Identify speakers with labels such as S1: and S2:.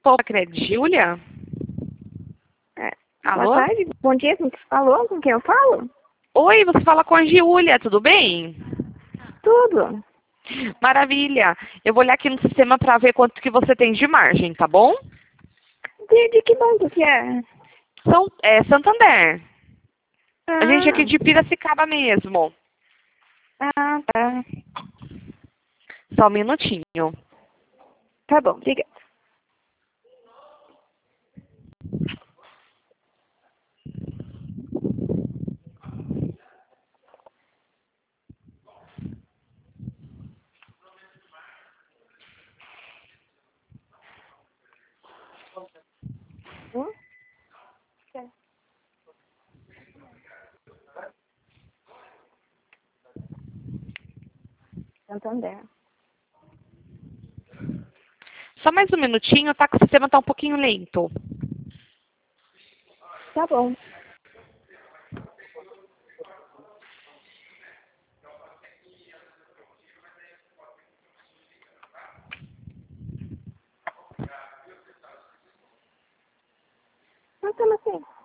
S1: Opa, credo, Júlia?
S2: É,
S1: Alô?
S2: boa tarde, bom dia, alô, com quem eu falo?
S1: Oi, você fala com a Júlia, tudo bem?
S2: Tudo.
S1: Maravilha. Eu vou olhar aqui no sistema para ver quanto que você tem de margem, tá bom?
S2: De que banco que é?
S1: Santander. A gente aqui
S2: Ah,
S1: de Piracicaba mesmo.
S2: tá.
S1: Só um minutinho.
S2: Tá bom, obrigada. Hum? Santander.
S1: Só mais um minutinho, tá? Que o sistema tá um pouquinho lento.
S2: Tá bom. Mas como assim?